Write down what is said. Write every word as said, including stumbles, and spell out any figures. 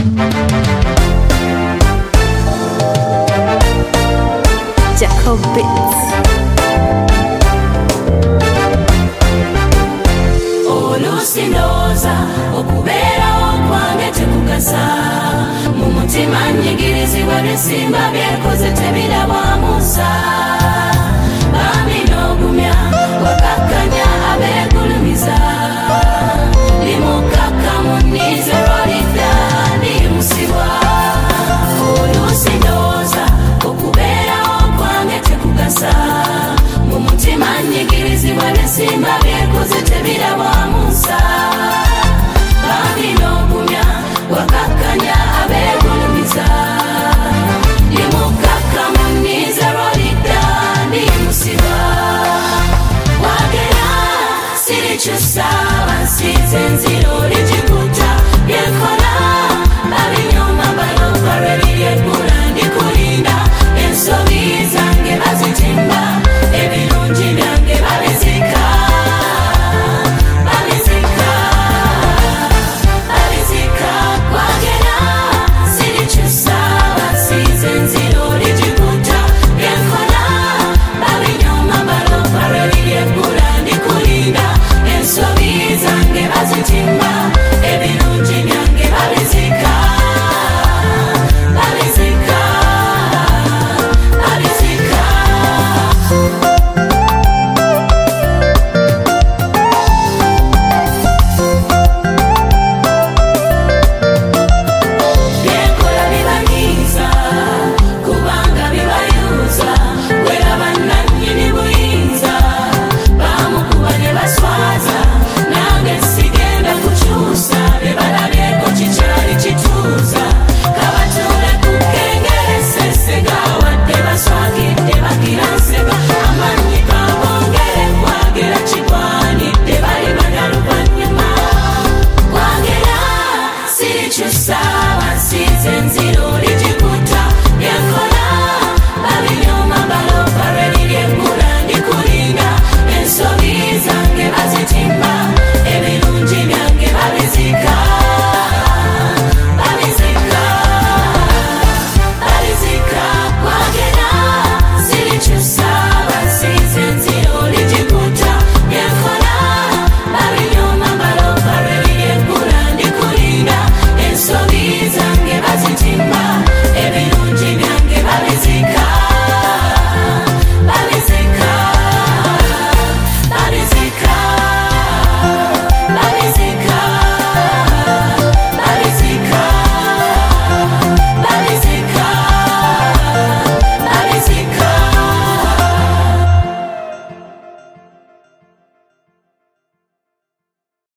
Jacob Beats. Olusindoza okubera okwange tekugasa mu mutima nyigirizibwa n'esimba byekoze tebirabwa musa bambi n'ogumya wakakkanya abeegulumiza limukakkamu nnize lwalidda ndimusibwa olusindoza okubeera okwange tekugasa mu mutima nyigirizibwa n'esimba byekoze tebirabwa musa bambi n'ogumya wakakkanya abeegulumiza limukakkamu nnize lwalidda ndimusibwa wagera sirikyusa bansiize nziro ligikuta byenkola babinyuma balopa lweliryeggula ndikulinda ensobi zange bazitimba ebirungi byange babizika babizika babizika wagera sirikyusa bansiize nziro ligikuta byenkola babinyuma balopa lweliryeggula ndikulinda ensobi zange bazitimba ebirungi byange babizika babizika babizika byenkola bibanyiiza kubanga bibayuuza wera bannannyini buyinza bamukuba ne baswaza nange sigenda kukyusa bye balabyeko kikyali kituuza kabatuule ku kkengere sesega wadde baswagidde bagira nsega amanyi kabongere kwagera kigwanidde bali banyaluvanyuma kwagera sirikyusa bansiize nzi